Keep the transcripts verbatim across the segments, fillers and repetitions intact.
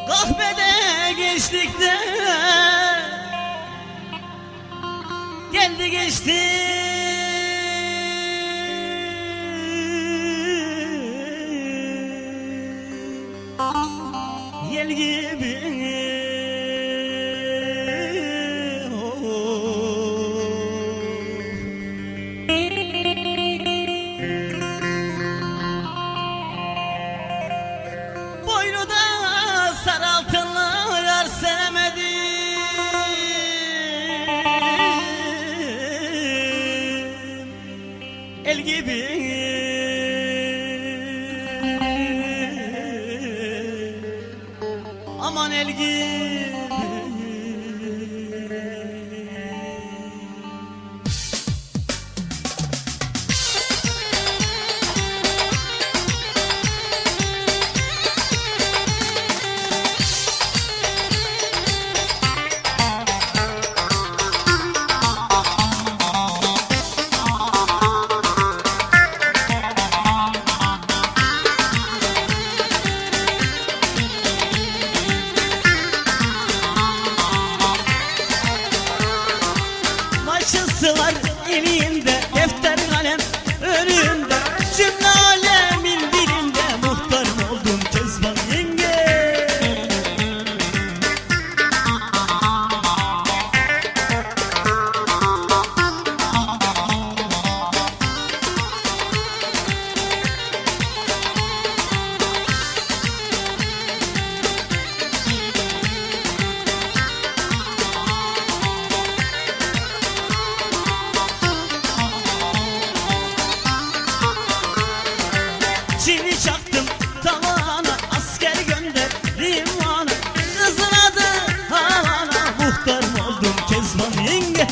Kahvede geçtikte geldi geçti. Yel gibi el gibi aman el gibi. Var elinde defter kalem önünde, cümle alemin dilinde muhtarım oldum Kezban yenge. Çini çaktım tavana, asker gönderdim ana, kızın adı Havana, muhtarım oldum Kezban yenge.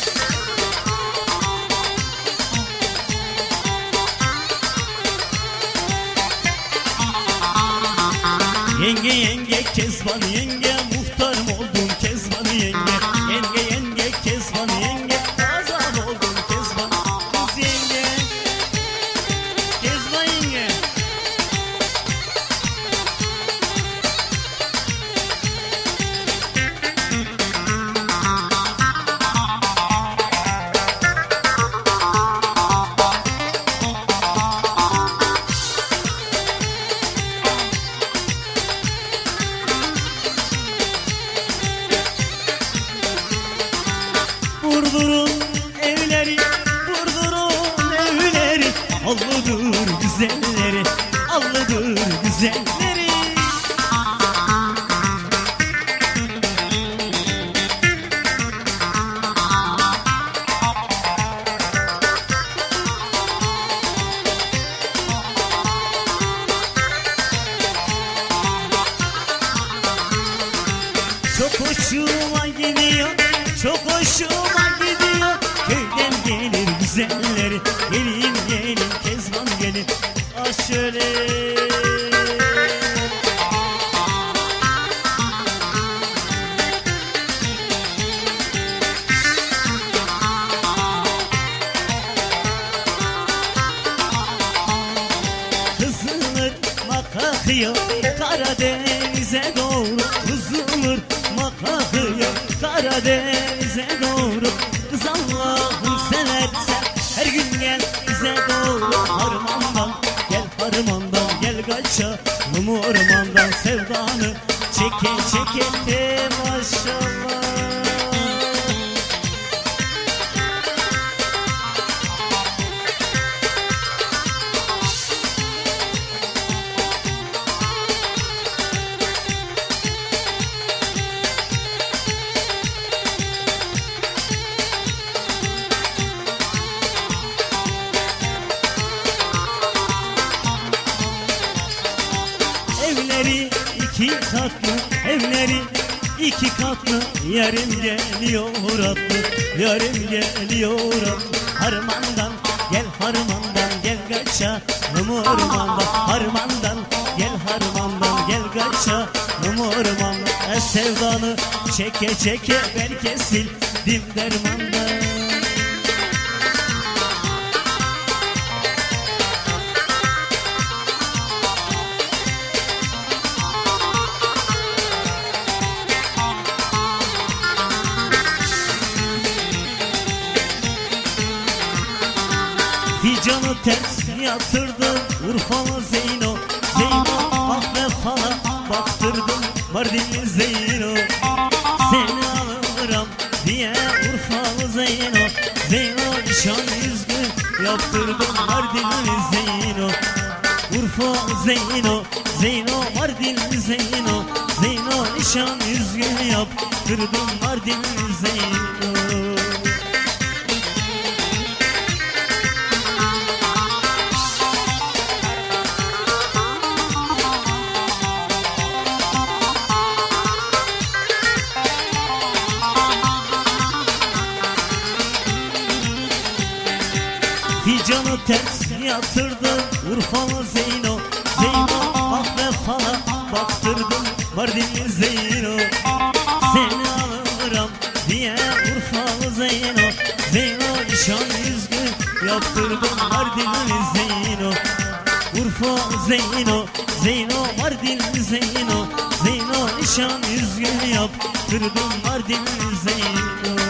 Yenge yenge Kezban yenge, muhtarım oldum Kezban yenge. Yenge yenge Kezban yenge, azam oldum Kezban kız yenge. Kezban yenge. Vurdurun evleri, vurdurun evleri, allıdır güzelleri, allıdır güzelleri. Çok hoşuma gidiyor, çok hoşuma gidiyor. Köyden gelir güzelleri, gelin gelin Kezban gelin. Ah şöyle. Kızılırmak akıyor Karadeniz'e doğru, Kızılırmak akıyor Karadeniz'e doğru. Kız Allah'ım seversen her gün gel bize doğru. Harmandan gel, harmandan gel, kaçalım ormandan. Sevdanı çeke çeke de maşallah. Evleri iki katlı, evleri iki katlı, yarım geliyor atlı, yarım geliyor atlı. Harmandan gel, harmandan gel, kaçalım ormandan. Harmandan gel, harmandan gel, kaçalım ormandan. E sevdanı çeke çeke ben kesildim dermandan. ters yatırdım Urfalı Zeyno, Zeyno ah ve fala baktırdım Mardinli Zeyno. Seni alırım diye Urfalı Zeyno, Zeyno nişan yüzgü yaptırdım Mardinli Zeyno. Urfa Zeyno, Zeyno Mardinli Zeyno, Zeyno nişan yüzgü yaptırdım Mardinli Zeyno. Ficanı ters yatırdım Urfalı Zeyno, Zeyno ah ve fala baktırdım Mardinli Zeyno. Seni alırım diye Urfalı Zeyno, Zeyno nişan yüzgü yaptırdım Mardinli Zeyno. Urfa Zeyno, Zeyno Mardinli Zeyno, Zeyno nişan yüzgü yaptırdım Mardinli Zeyno.